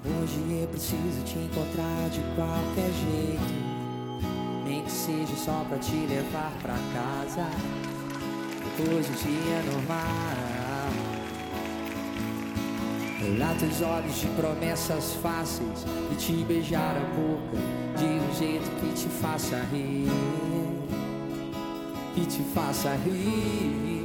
Hoje eu preciso te encontrar de qualquer jeito, nem que seja só pra te levar pra casa depois do dia normal. Olhar teus olhos de promessas fáceis e te beijar a boca de um jeito que te faça rir, que te faça rir.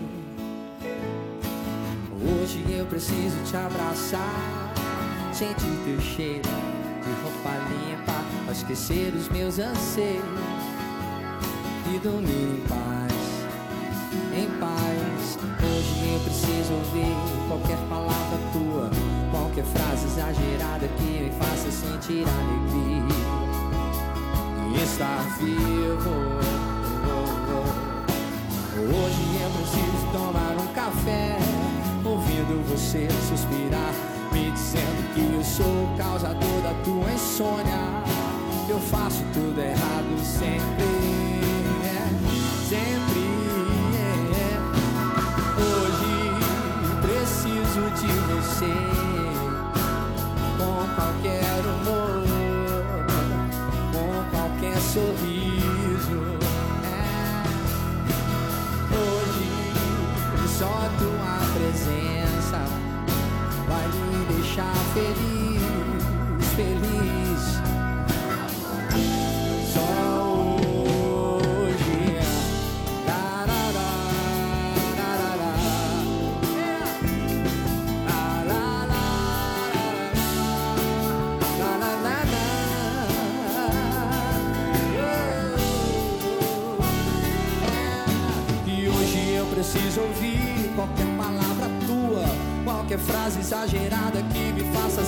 Hoje eu preciso te abraçar, sentir teu cheiro de roupa limpa, pra esquecer os meus anseios e dormir em paz, em paz. Hoje eu preciso ouvir qualquer palavra tua, qualquer frase exagerada que me faça sentir alegria e estar vivo. Hoje eu preciso tomar um café, ouvindo você suspirar, me dizendo que eu sou o causador da tua insônia. Eu faço tudo errado sempre, sempre. Hoje preciso de você, com qualquer humor, com qualquer sorriso. Hoje só tua presença vai me deixar feliz, feliz. Só hoje. La, la, la, la, la, la. La, la, la, la, la, la, la. E hoje eu preciso ouvir qualquer palavra tua, qualquer frase exagerada que me faça